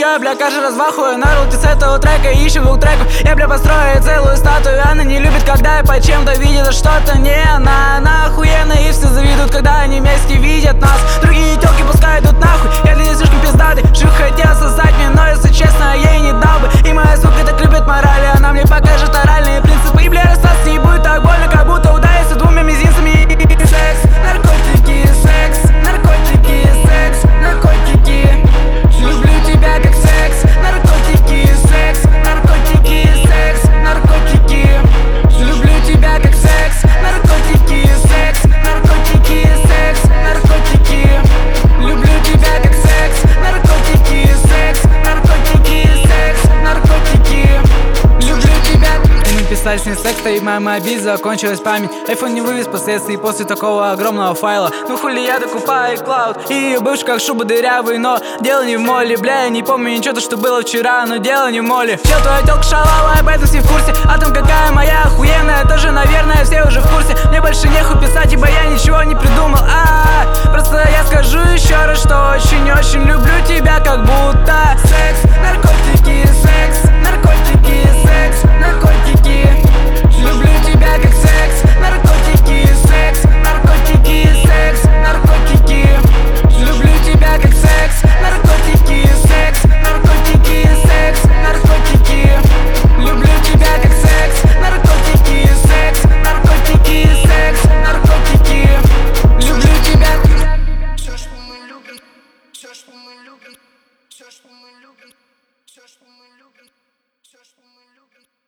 ее, бля, каждый раз вахую. На руте с этого трека ищу двух треков. Я, бля, построю целую статую. Она не любит, когда я под чем-то видит, а что-то не она охуенная, и все завидуют, когда они вместе видят нас. Другие тёлки пускай идут нахуй, я для нее слишком пиздатый. Жив хотел сосать мне, но если честно, я ей не дал бы. И моя сука так любит морали, она мне покажет оральные принципы. И, бля, расстаться не будет так больно, как будто удариться двумя мизинцами. Секс, наркотики, секс, наркотики, секс, наркотики. Люблю тебя как секс, наркотики, секс, наркотики, секс, наркотики. Люблю тебя как секс, наркотики, секс, наркотики, секс, наркотики. Люблю тебя как секс, наркотики, секс, наркотики, секс, наркотики. Люблю тебя. И мы писали с ней секс, и моя мобиль закончилась память. Айфон не вывез последствий после такого огромного файла. Ну хули я докупаю iCloud. И ее бывший как шуба дырявый, но дело не в моле. Бля, я не помню ничего, то что было вчера, но дело не в моле. Чел, твоя тёлка шалава, об этом все в курсе. А там какая моя охуенная, тоже, наверное, все уже в курсе. Мне больше нехуй писать, ибо я ничего не придумал. Просто я скажу еще раз, что очень-очень люблю тебя, как будто секс, наркотики, секс, наркотики, секс, наркотики. Люблю тебя как секс, наркотики, секс, наркотики, секс, наркотики. Люблю тебя как секс, наркотики, секс, наркотики, секс, наркотики. Люблю тебя как секс, наркотики, секс, наркотики, секс, наркотики. Люблю тебя. Все, что мы любим, все, что мы любим, все, что мы любим, все, что мы любим, все, что мы любим.